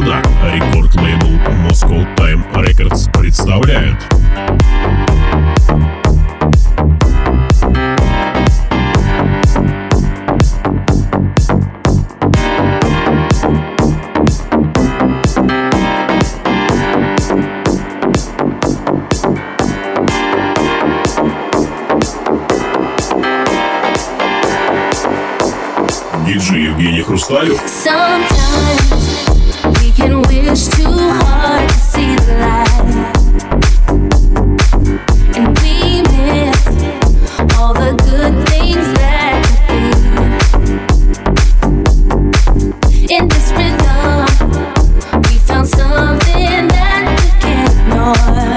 страна. Рекорд-лейбл Moscow Time Records представляет диджей Евгений Хрусталев. Sometimes we can wish too hard to see the light, and we miss all the good things that could be. In this rhythm, we found something that we can't ignore.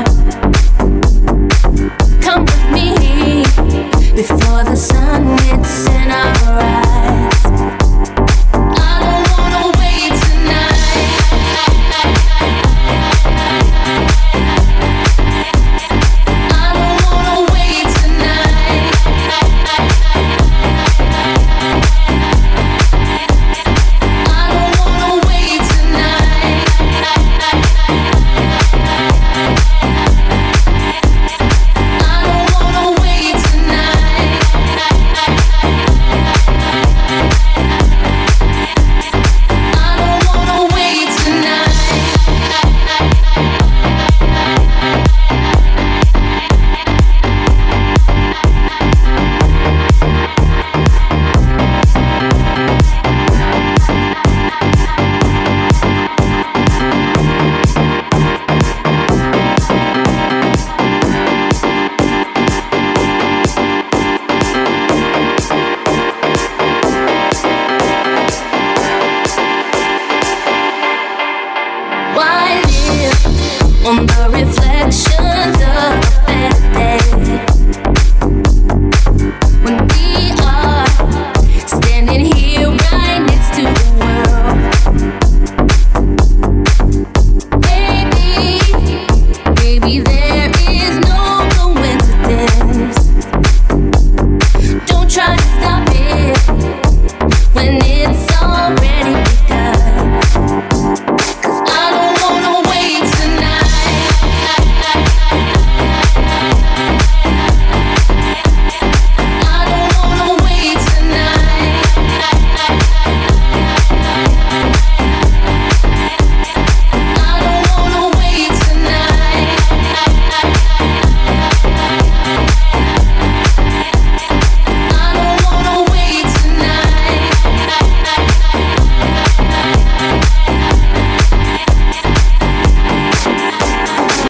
Come with me before the sun hits in our eyes. On the reflections of